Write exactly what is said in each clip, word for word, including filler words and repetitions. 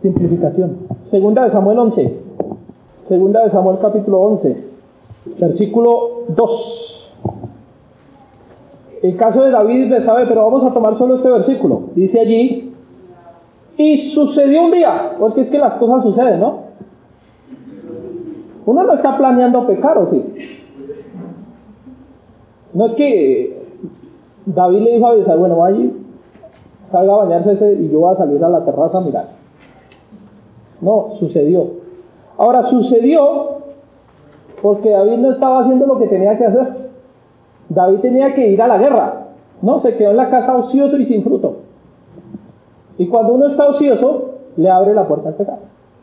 Simplificación. Segunda de Samuel once. Segunda de Samuel capítulo once. Versículo dos. El caso de David le sabe, pero vamos a tomar solo este versículo. Dice allí: y sucedió un día, porque es que las cosas suceden, ¿no? Uno no está planeando pecar, ¿o sí? No es que David le dijo a Abisai: bueno, vaya, salga a bañarse ese y yo voy a salir a la terraza a mirar. No, sucedió. Ahora, sucedió porque David no estaba haciendo lo que tenía que hacer. David tenía que ir a la guerra. No, se quedó en la casa ocioso y sin fruto. Y cuando uno está ocioso, le abre la puerta al pecado.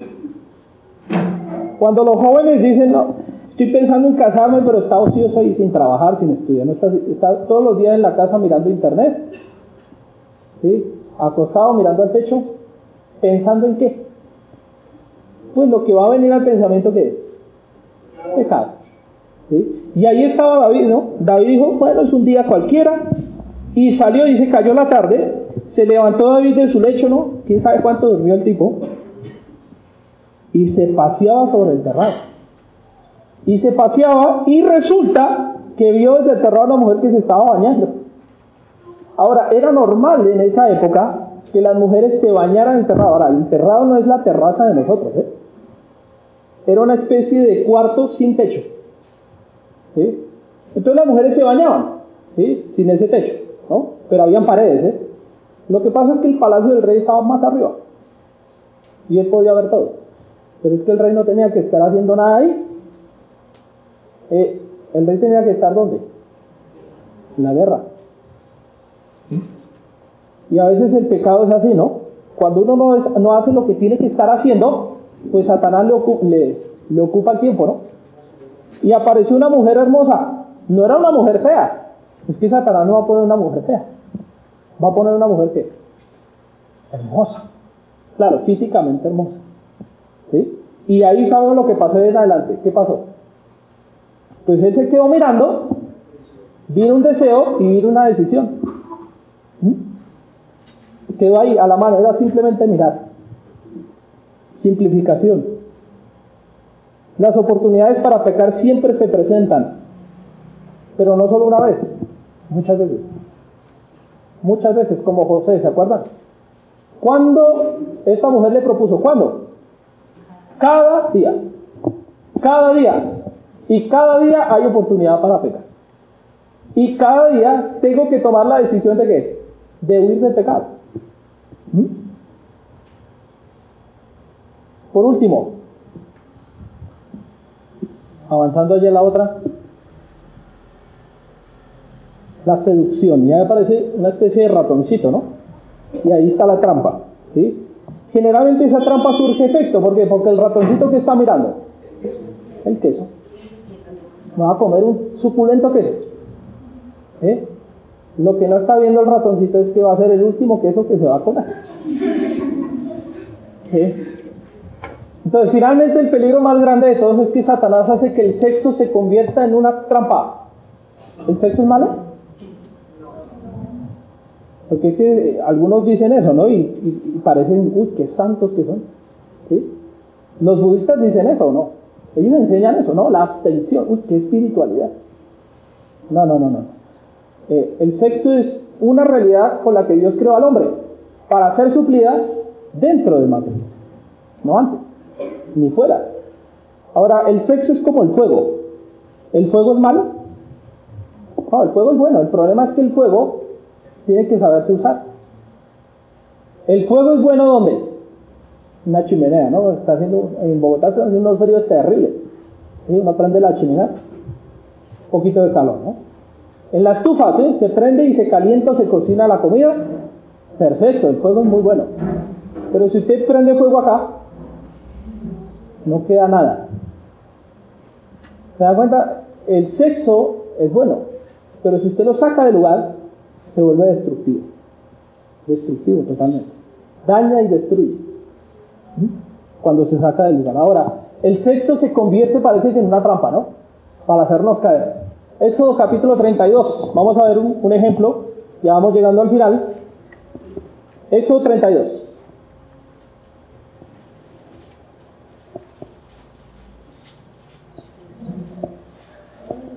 Cuando los jóvenes dicen: no, estoy pensando en casarme, pero está ocioso y sin trabajar, sin estudiar, no está, está todos los días en la casa mirando internet, ¿sí? Acostado mirando al techo, ¿pensando en qué? Pues lo que va a venir al pensamiento, ¿qué es? Pecado, ¿sí? Y ahí estaba David, ¿no? David dijo: bueno, es un día cualquiera, y salió y se cayó la tarde. Se levantó David de su lecho, ¿no? Quién sabe cuánto durmió el tipo, y se paseaba sobre el terrado. Y se paseaba, y resulta que vio desde el terrado a una mujer que se estaba bañando. Ahora, era normal en esa época que las mujeres se bañaran en el terrado. Ahora, el terrado no es la terraza de nosotros, ¿eh? Era una especie de cuarto sin techo, ¿sí? Entonces las mujeres se bañaban, ¿sí? Sin ese techo, ¿no? Pero habían paredes, ¿eh? Lo que pasa es que el palacio del rey estaba más arriba y él podía ver todo, pero es que el rey no tenía que estar haciendo nada ahí. Eh, el rey tenía que estar ¿dónde? En la guerra. Y a veces el pecado es así, ¿no? Cuando uno no, es, no hace lo que tiene que estar haciendo, pues Satanás le, ocu- le, le ocupa el tiempo, ¿no? Y apareció una mujer hermosa. No era una mujer fea. Es que Satanás no va a poner una mujer fea. Va a poner una mujer que hermosa. Claro, físicamente hermosa, ¿sí? Y ahí sabemos lo que pasó en adelante. ¿Qué pasó? Pues él se quedó mirando, vino un deseo y vino una decisión. ¿Mm? Quedó ahí a la mano, era simplemente mirar. Simplificación. Las oportunidades para pecar siempre se presentan, pero no solo una vez, muchas veces. Muchas veces, como José, ¿se acuerdan? ¿Cuándo esta mujer le propuso? ¿Cuándo? Cada día. Cada día. Y cada día hay oportunidad para pecar. Y cada día tengo que tomar la decisión de ¿qué? De huir del pecado. ¿Mm? Por último, avanzando allá en la otra, la seducción. Ya me parece una especie de ratoncito, ¿no? Y ahí está la trampa, ¿sí? Generalmente esa trampa surge efecto. ¿Por qué? Porque el ratoncito que está mirando, el queso, va a comer un suculento queso, ¿eh? Lo que no está viendo el ratoncito es que va a ser el último queso que se va a comer, ¿eh? Entonces, finalmente el peligro más grande de todos es que Satanás hace que el sexo se convierta en una trampa. ¿El sexo es malo? Porque es que algunos dicen eso, ¿no? Y, y, y parecen, uy, qué santos que son, ¿sí? Los budistas dicen eso, ¿no? Ellos enseñan eso, ¿no? La abstención, uy, qué espiritualidad. No, no, no, no. Eh, el sexo es una realidad con la que Dios creó al hombre para ser suplida dentro del matrimonio, no antes, ni fuera. Ahora, el sexo es como el fuego. ¿El fuego es malo? No, el fuego es bueno. El problema es que el fuego tiene que saberse usar. El fuego es bueno ¿dónde? Una chimenea, ¿no? Está haciendo, en Bogotá están haciendo unos fríos terribles, ¿sí? Uno prende la chimenea, un poquito de calor, ¿no? En la estufa, ¿sí? Se prende y se calienta o se cocina la comida, perfecto, el fuego es muy bueno. Pero si usted prende fuego acá, no queda nada. ¿Se da cuenta? El sexo es bueno, pero si usted lo saca del lugar, se vuelve destructivo. Destructivo totalmente. Daña y destruye cuando se saca del lugar. Ahora, el sexo se convierte, parece que en una trampa, ¿no? Para hacernos caer. Éxodo capítulo treinta y dos. Vamos a ver un, un ejemplo. Ya vamos llegando al final. Éxodo treinta y dos.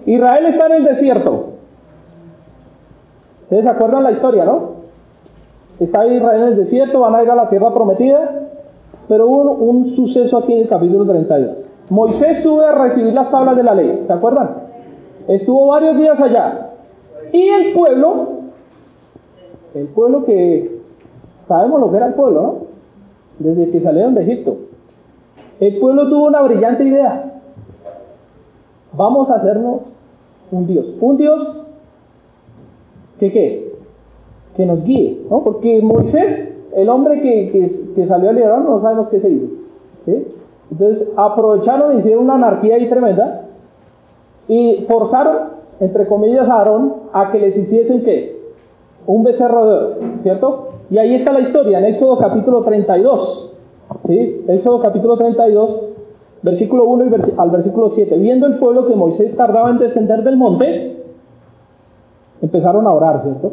Israel está en el desierto. ¿Ustedes se acuerdan la historia, no? Está Israel en el desierto, van a ir a la tierra prometida, pero hubo un, un suceso aquí en el capítulo treinta y dos. Moisés sube a recibir las tablas de la ley, ¿se acuerdan? Estuvo varios días allá. Y el pueblo, el pueblo que, sabemos lo que era el pueblo, ¿no? Desde que salieron de Egipto. El pueblo tuvo una brillante idea. Vamos a hacernos un Dios. Un Dios que, ¿qué? Que nos guíe, ¿no? Porque Moisés, el hombre que, que, que salió a liderar, no sabemos qué se hizo, ¿sí? Entonces aprovecharon y hicieron una anarquía ahí tremenda y forzaron, entre comillas, a Aarón a que les hiciesen ¿qué? Un becerro de oro, ¿cierto? Y ahí está la historia, en Éxodo capítulo treinta y dos, ¿sí? Éxodo capítulo treinta y dos, versículo uno y vers- al versículo siete. Viendo el pueblo que Moisés tardaba en descender del monte, empezaron a orar, ¿cierto?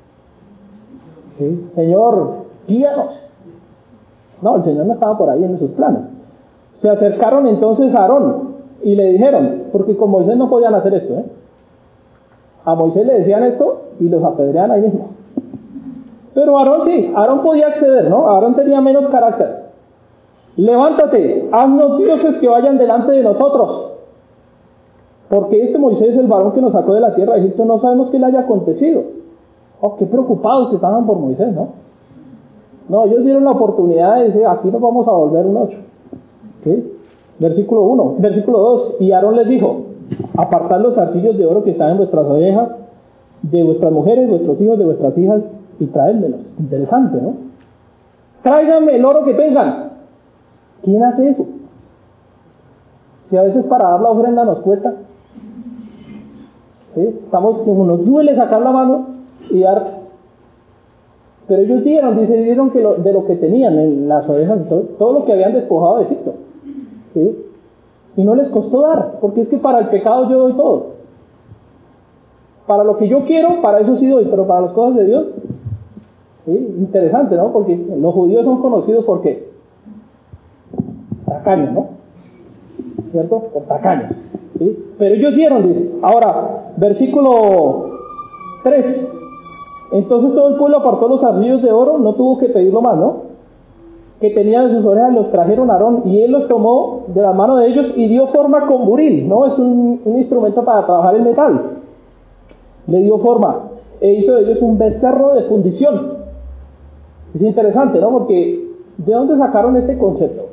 ¿Sí? Señor, guíanos. No, el Señor no estaba por ahí en sus planes. Se acercaron entonces a Aarón y le dijeron, porque con Moisés no podían hacer esto, ¿eh? A Moisés le decían esto y los apedreaban ahí mismo. Pero Aarón sí, Aarón podía acceder, ¿no? Aarón tenía menos carácter. Levántate, haznos dioses que vayan delante de nosotros. Porque este Moisés, el varón que nos sacó de la tierra de Egipto, no sabemos qué le haya acontecido. Oh, qué preocupados que estaban por Moisés, ¿no? No, ellos dieron la oportunidad de decir, aquí nos vamos a volver un ocho. ¿Sí? Versículo uno, versículo dos. Y Aarón les dijo, apartad los zarcillos de oro que están en vuestras ovejas, de vuestras mujeres, vuestros hijos, de vuestras hijas, y traédmelos. Interesante, ¿no? Tráiganme el oro que tengan. ¿Quién hace eso? Si a veces para dar la ofrenda nos cuesta, ¿sí? Estamos como nos duele sacar la mano y dar. Pero ellos dieron, dice, dieron que lo, de lo que tenían en las ovejas, todo, todo lo que habían despojado de Egipto, ¿sí? Y no les costó dar, porque es que para el pecado yo doy todo. Para lo que yo quiero, para eso sí doy, pero para las cosas de Dios, ¿sí? Interesante, ¿no? Porque los judíos son conocidos por qué, tacaños, ¿no? ¿Cierto? Por tacaños, ¿sí? Pero ellos dieron, dice. Ahora, versículo tres. Entonces todo el pueblo apartó los zarcillos de oro, no tuvo que pedirlo más, ¿no? Que tenían en sus orejas, los trajeron a Aarón, y él los tomó de la mano de ellos y dio forma con buril, ¿no? Es un, un instrumento para trabajar el metal. Le dio forma, e hizo de ellos un becerro de fundición. Es interesante, ¿no? Porque, ¿de dónde sacaron este concepto?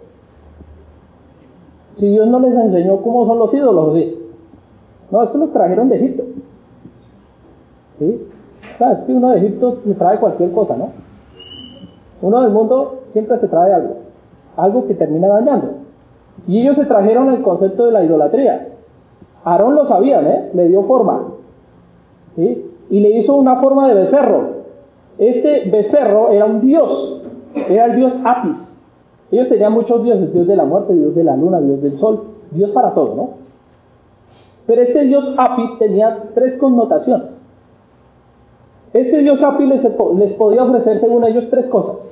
Si Dios no les enseñó cómo son los ídolos, ¿sí? No, esto los trajeron de Egipto, ¿sí? O sea, es que uno de Egipto se trae cualquier cosa, ¿no? Uno del mundo siempre se trae algo, algo que termina dañando. Y ellos se trajeron el concepto de la idolatría. Aarón lo sabía, ¿eh? Le dio forma, ¿sí? Y le hizo una forma de becerro. Este becerro era un dios, era el dios Apis. Ellos tenían muchos dioses, dios de la muerte, dios de la luna, dios del sol, dios para todo, ¿no? Pero este dios Apis tenía tres connotaciones. Este dios Apis les, les podía ofrecer, según ellos, tres cosas: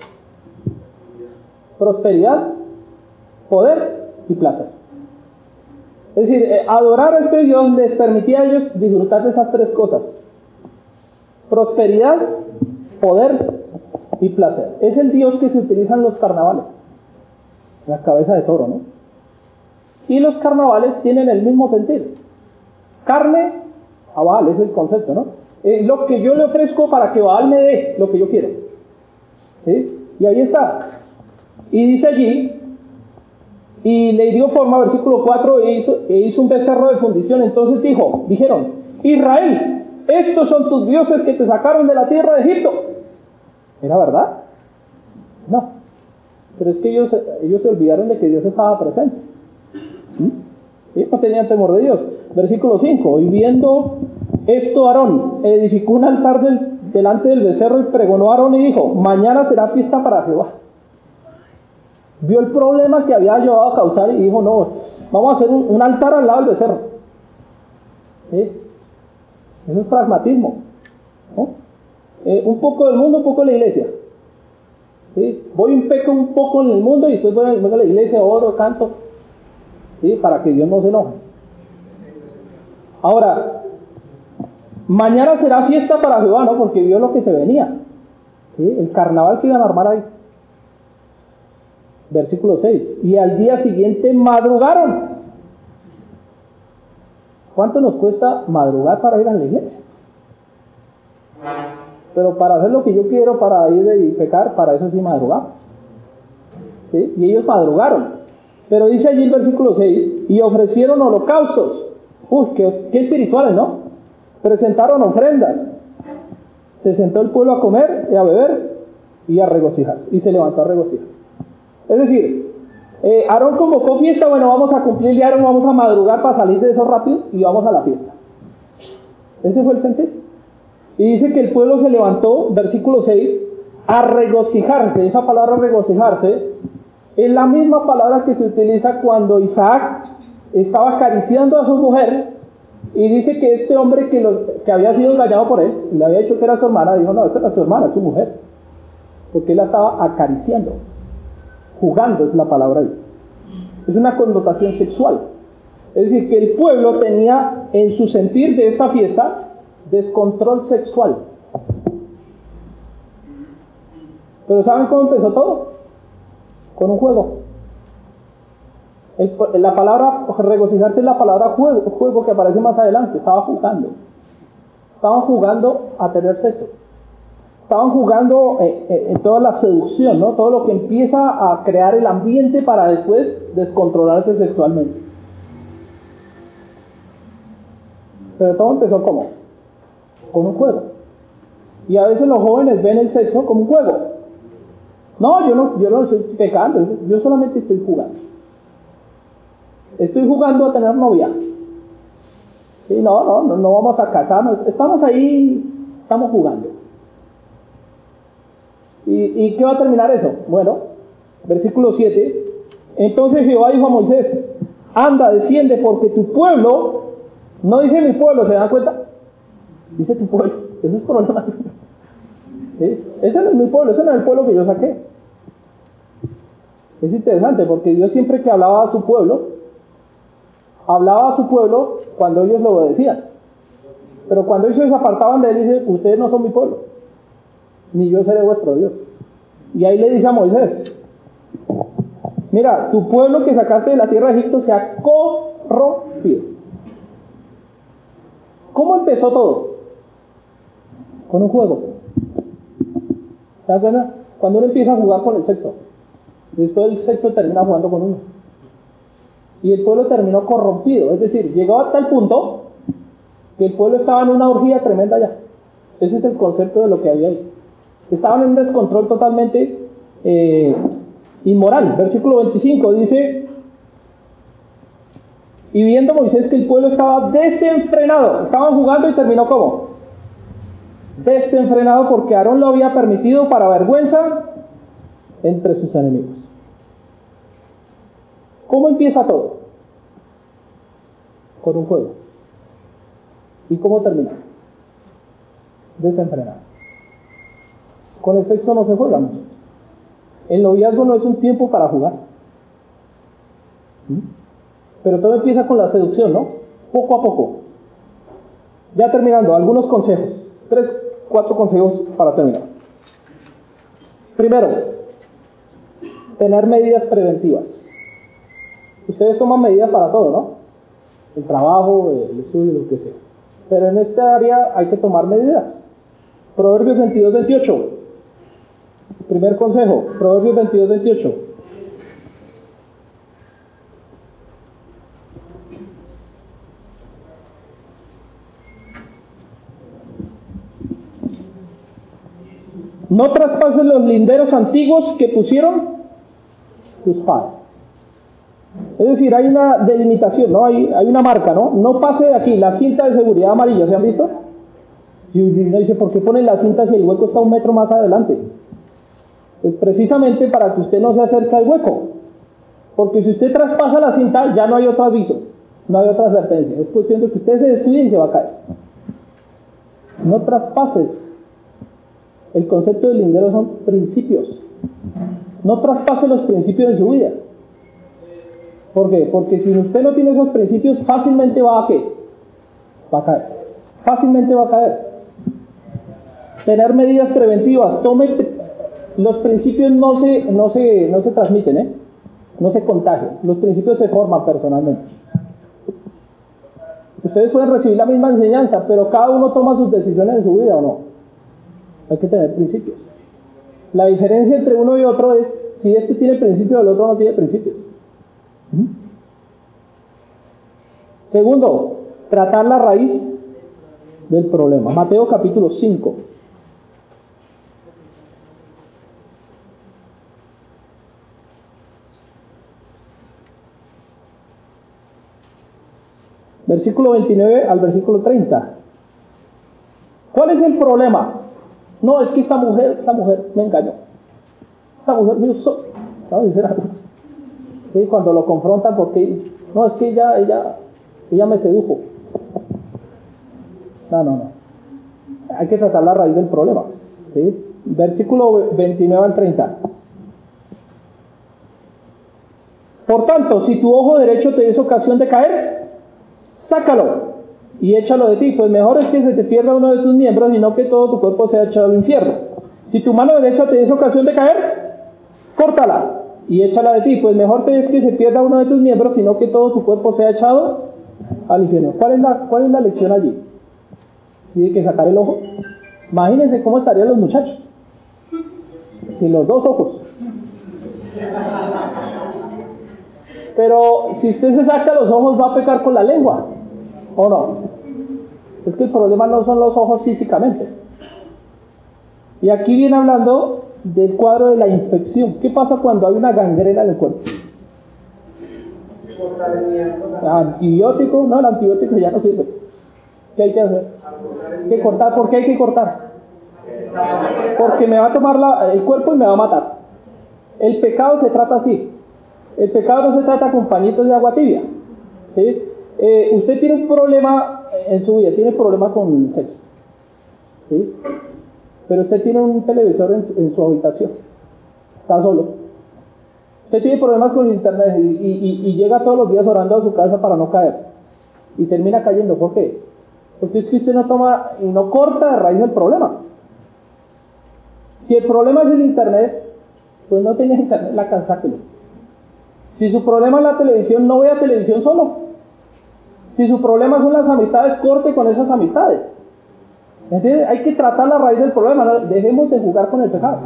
prosperidad, poder y placer. Es decir, eh, adorar a este dios les permitía a ellos disfrutar de esas tres cosas: prosperidad, poder y placer. Es el dios que se utiliza en los carnavales, la cabeza de toro, ¿no? Y los carnavales tienen el mismo sentido. Carne a Baal, es el concepto, ¿no? Eh, lo que yo le ofrezco para que Baal me dé lo que yo quiero, ¿sí? Y ahí está. Y dice allí, y le dio forma, versículo cuatro, e hizo, e hizo un becerro de fundición. Entonces dijo, dijeron, Israel, estos son tus dioses que te sacaron de la tierra de Egipto. ¿Era verdad? No. Pero es que ellos, ellos se olvidaron de que Dios estaba presente. ¿Sí? ¿Sí? No tenían temor de Dios. Versículo cinco, y viendo esto Aarón edificó un altar del, delante del becerro y pregonó a Aarón y dijo, mañana será fiesta para Jehová. Vio el problema que había llevado a causar y dijo, no, vamos a hacer un, un altar al lado del becerro. ¿Sí? Eso es pragmatismo, ¿no? Eh, un poco del mundo, un poco de la iglesia. ¿Sí? Voy un peco un poco en el mundo y después voy a, voy a la iglesia, oro, canto, ¿sí? Para que Dios no se enoje. Ahora, mañana será fiesta para Jehová, ¿no? Porque vio lo que se venía, ¿sí? El carnaval que iban a armar ahí. Versículo seis. Y al día siguiente madrugaron. ¿Cuánto nos cuesta madrugar para ir a la iglesia? Pero para hacer lo que yo quiero, para ir y pecar, para eso sí madrugar, ¿sí? Y ellos madrugaron. Pero dice allí el versículo seis, y ofrecieron holocaustos. Uy, qué, qué espirituales, ¿no? Presentaron ofrendas. Se sentó el pueblo a comer y a beber y a regocijar. Y se levantó a regocijar. Es decir, eh, Aarón convocó fiesta, bueno, vamos a cumplirle a Aarón, vamos a madrugar para salir de eso rápido y vamos a la fiesta. Ese fue el sentido. Y dice que el pueblo se levantó, versículo seis, a regocijarse. Esa palabra regocijarse es la misma palabra que se utiliza cuando Isaac estaba acariciando a su mujer y dice que este hombre que, los, que había sido engañado por él, y le había dicho que era su hermana, dijo, no, esta no es su hermana, es su mujer, porque él la estaba acariciando. Jugando es la palabra ahí. Es una connotación sexual. Es decir, que el pueblo tenía en su sentir de esta fiesta descontrol sexual. Pero ¿saben cómo empezó todo? Con un juego. El, la palabra regocijarse es la palabra juego, juego que aparece más adelante. Estaba jugando. Estaban jugando a tener sexo. Estaban jugando eh, eh, en toda la seducción, ¿no? Todo lo que empieza a crear el ambiente para después descontrolarse sexualmente. Pero todo empezó ¿cómo? Con un juego. Y a veces los jóvenes ven el sexo como un juego. No, yo no, yo no estoy pecando, yo solamente estoy jugando. Estoy jugando a tener novia. Sí, no, no, no, no vamos a casarnos. Estamos ahí, estamos jugando. ¿Y, ¿Y qué va a terminar eso? Bueno, versículo siete. Entonces Jehová dijo a Moisés, anda, desciende, porque tu pueblo, no dice mi pueblo, ¿se dan cuenta? Dice tu pueblo, ese es problema. ¿Sí? Ese no es mi pueblo, ese no es el pueblo que yo saqué. Es interesante porque Dios siempre que hablaba a su pueblo, hablaba a su pueblo cuando ellos lo obedecían. Pero cuando ellos se apartaban de él, dice, ustedes no son mi pueblo, ni yo seré vuestro Dios. Y ahí le dice a Moisés, mira, tu pueblo que sacaste de la tierra de Egipto se ha corrompido. ¿Cómo empezó todo? Con un juego. ¿Te das cuenta? Cuando uno empieza a jugar con el sexo, después el sexo termina jugando con uno. Y el pueblo terminó corrompido. Es decir, llegó hasta el punto que el pueblo estaba en una orgía tremenda ya. Ese es el concepto de lo que había ahí. Estaban en un descontrol totalmente eh, inmoral. Versículo veinticinco dice, y viendo Moisés que el pueblo estaba desenfrenado, estaban jugando y terminó ¿cómo? Desenfrenado, porque Aarón lo había permitido para vergüenza entre sus enemigos. ¿Cómo empieza todo? Con un juego. ¿Y cómo termina? Desenfrenado. Con el sexo no se juega, muchachos. El noviazgo no es un tiempo para jugar. ¿Mm? Pero todo empieza con la seducción, ¿no? Poco a poco. Ya terminando, algunos consejos. Tres, cuatro consejos para terminar. Primero, tener medidas preventivas. Ustedes toman medidas para todo, ¿no? El trabajo, el estudio, lo que sea. Pero en esta área hay que tomar medidas. Proverbios veintidós, veintiocho. Primer consejo, Proverbios veintidós, veintiocho. No traspases los linderos antiguos que pusieron tus padres. Es decir, hay una delimitación, ¿no? Hay, hay una marca, ¿no? No pase de aquí, la cinta de seguridad amarilla, ¿se han visto? Y uno dice, ¿por qué ponen la cinta si el hueco está un metro más adelante? Pues precisamente para que usted no se acerque al hueco. Porque si usted traspasa la cinta, ya no hay otro aviso, no hay otra advertencia. Es cuestión de que usted se descuide y se va a caer. No traspases. El concepto del lindero son principios. No traspase los principios de su vida. ¿Por qué? Porque si usted no tiene esos principios, fácilmente va a ¿qué? va a caer. Fácilmente va a caer. Tener medidas preventivas. Tome, los principios no se, no se, no se transmiten, ¿eh? No se contagian. Los principios se forman personalmente. Ustedes pueden recibir la misma enseñanza, pero cada uno toma sus decisiones en su vida, ¿o no? Hay que tener principios. La diferencia entre uno y otro es si este tiene principios, el otro no tiene principios. ¿Mm? Segundo, tratar la raíz del problema. Mateo capítulo cinco. Versículo veintinueve al versículo treinta. ¿Cuál es el problema? No, es que esta mujer, esta mujer me engañó. Esta mujer me usó. ¿No? Sí, cuando lo confrontan, porque no, es que ella, ella, ella me sedujo. No, no, no. Hay que tratar la raíz del problema. ¿Sí? Versículo veintinueve al treinta. Por tanto, si tu ojo derecho te es ocasión de caer, sácalo y échalo de ti, pues mejor es que se te pierda uno de tus miembros y no que todo tu cuerpo sea echado al infierno. Si tu mano derecha te es ocasión de caer, córtala y échala de ti, pues mejor te es que se pierda uno de tus miembros y no que todo tu cuerpo sea echado al infierno. ¿Cuál es la, cuál es la lección allí? ¿Sí hay que sacar el ojo? Imagínense cómo estarían los muchachos sin los dos ojos. Pero si usted se saca los ojos, va a pecar con la lengua, ¿o no? Es que el problema no son los ojos físicamente. Y aquí viene hablando del cuadro de la infección. ¿Qué pasa cuando hay una gangrena en el cuerpo? Antibiótico, no, el antibiótico ya no sirve. ¿Qué hay que hacer? Hay que cortar. ¿Por qué hay que cortar? Porque me va a tomar la, el cuerpo y me va a matar. El pecado se trata así. El pecado no se trata con pañitos de agua tibia. ¿Sí? Eh, usted tiene un problema en su vida, tiene problemas con el sexo. ¿Sí? Pero usted tiene un televisor en, en su habitación. Está solo. Usted tiene problemas con el internet y, y, y llega todos los días orando a su casa para no caer. Y termina cayendo. ¿Por qué? Porque es que usted no toma y no corta de raíz el problema. Si el problema es el internet, pues no tenga internet, la cansáquelo. Si su problema es la televisión, no vea televisión solo. Si su problema son las amistades, corte con esas amistades. ¿Entiende? Hay que tratar la raíz del problema, ¿no? Dejemos de jugar con el pecado.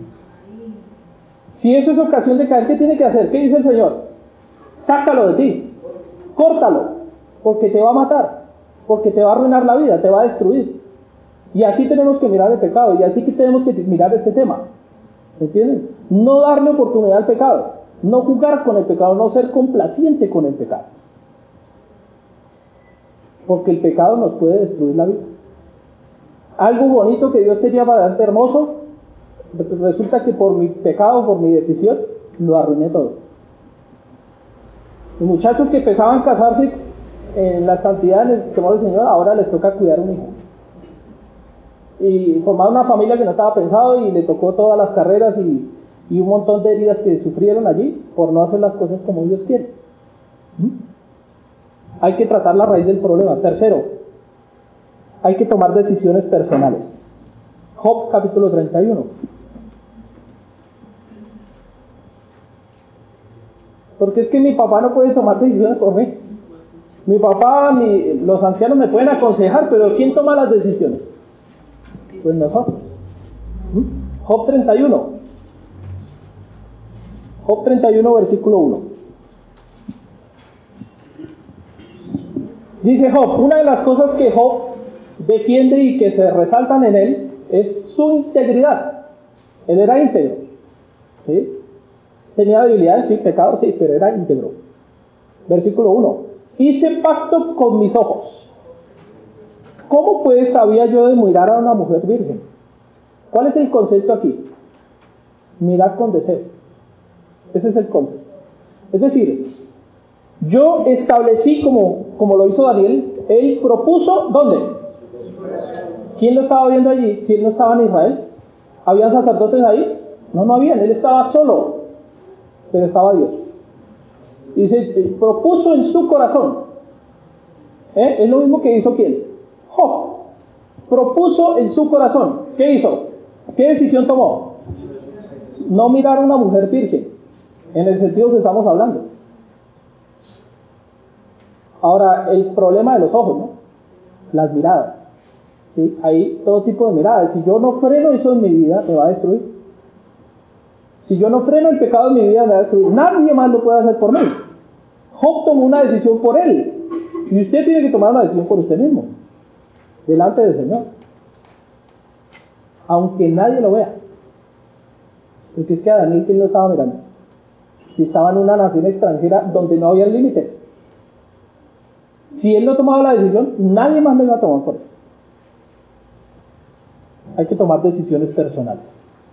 Si eso es ocasión de caer, ¿qué tiene que hacer? ¿Qué dice el Señor? Sácalo de ti, córtalo, porque te va a matar, porque te va a arruinar la vida, te va a destruir. Y así tenemos que mirar el pecado, y así que tenemos que mirar este tema. ¿Entienden? No darle oportunidad al pecado. No jugar con el pecado, no ser complaciente con el pecado. Porque el pecado nos puede destruir la vida. Algo bonito que Dios tenía para darte hermoso, resulta que por mi pecado, por mi decisión, lo arruiné todo. Los muchachos que empezaban a casarse en la santidad, en el temor del Señor, ahora les toca cuidar un hijo. Y formar una familia que no estaba pensado y le tocó todas las carreras y y un montón de heridas que sufrieron allí por no hacer las cosas como Dios quiere. ¿Mm? Hay que tratar la raíz del problema. Tercero, hay que tomar decisiones personales. Job capítulo treinta y uno. Porque es que mi papá no puede tomar decisiones por mí. Mi papá, mi, los ancianos me pueden aconsejar, pero ¿quién toma las decisiones? Pues nosotros. ¿Mm? Job treinta y uno. Job treinta y uno, versículo uno. Dice Job, una de las cosas que Job defiende y que se resaltan en él es su integridad. Él era íntegro. ¿Sí? Tenía debilidades, sí, pecados, sí, pero era íntegro. Versículo uno. Hice pacto con mis ojos. ¿Cómo pues sabía yo de mirar a una mujer virgen? ¿Cuál es el concepto aquí? Mirar con deseo. Ese es el concepto. Es decir, yo establecí, como, como lo hizo Daniel, él propuso, ¿dónde? ¿Quién lo estaba viendo allí? Si él no estaba en Israel. ¿Habían sacerdotes ahí? No, no habían, él estaba solo, pero estaba Dios. Dice, propuso en su corazón ¿Eh? Es lo mismo que hizo ¿quién? Job. Propuso en su corazón. ¿Qué hizo? ¿Qué decisión tomó? No mirar a una mujer virgen, en el sentido que estamos hablando. Ahora, el problema de los ojos, ¿no? Las miradas. ¿Sí? Hay todo tipo de miradas. Si yo no freno eso en mi vida, me va a destruir. Si yo no freno el pecado en mi vida, me va a destruir. Nadie más lo puede hacer por mí. Job tomó una decisión por él. Y usted tiene que tomar una decisión por usted mismo, delante del Señor. Aunque nadie lo vea. Porque es que a Daniel, ¿quién lo estaba mirando? Si estaba en una nación extranjera donde no había límites. Si él no tomaba la decisión, nadie más lo iba a tomar por él. Hay que tomar decisiones personales.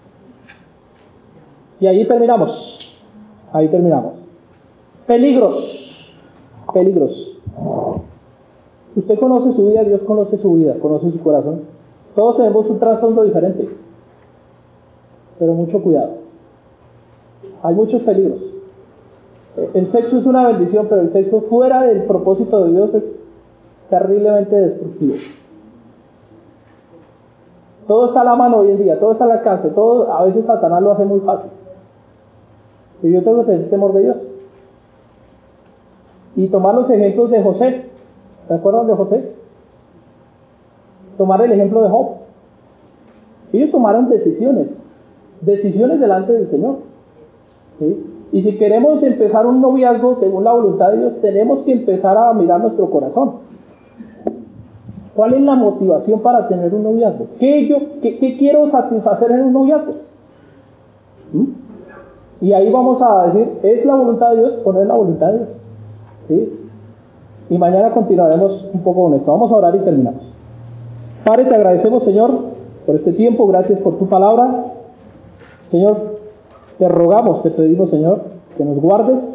Y ahí terminamos. Ahí terminamos. Peligros. Peligros. Usted conoce su vida, Dios conoce su vida, conoce su corazón. Todos tenemos un trasfondo diferente. Pero mucho cuidado. Hay muchos peligros. El sexo es una bendición, pero el sexo fuera del propósito de Dios es terriblemente destructivo. Todo está a la mano hoy en día, todo está al alcance, todo, a veces Satanás lo hace muy fácil. Y yo tengo que tener temor de Dios. Y tomar los ejemplos de José. ¿Se acuerdan de José? Tomar el ejemplo de Job. Ellos tomaron decisiones, decisiones delante del Señor. ¿Sí? Y si queremos empezar un noviazgo según la voluntad de Dios, tenemos que empezar a mirar nuestro corazón. ¿Cuál es la motivación para tener un noviazgo? ¿Qué, yo, qué, qué quiero satisfacer en un noviazgo? ¿Mm? Y ahí vamos a decir, ¿es la voluntad de Dios o no es la voluntad de Dios? ¿Sí? Y mañana continuaremos un poco con esto. Vamos a orar y terminamos. Padre, te agradecemos, Señor, por este tiempo. Gracias por tu palabra. Señor, te rogamos, te pedimos, Señor, que nos guardes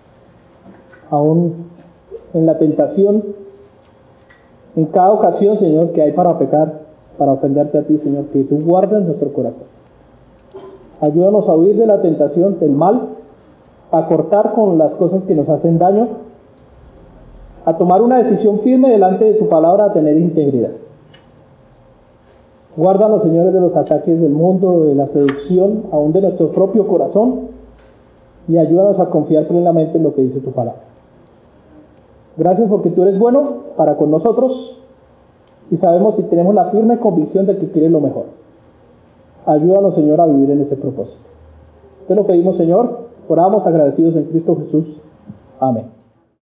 aún en la tentación, en cada ocasión, Señor, que hay para pecar, para ofenderte a ti, Señor, que tú guardes nuestro corazón. Ayúdanos a huir de la tentación, del mal, a cortar con las cosas que nos hacen daño, a tomar una decisión firme delante de tu palabra, a tener integridad. Guárdanos, Señor, de los ataques del mundo, de la seducción, aún de nuestro propio corazón, y ayúdanos a confiar plenamente en lo que dice tu palabra. Gracias porque tú eres bueno para con nosotros y sabemos y tenemos la firme convicción de que quieres lo mejor. Ayúdanos, Señor, a vivir en ese propósito. Te lo pedimos, Señor, oramos agradecidos en Cristo Jesús. Amén.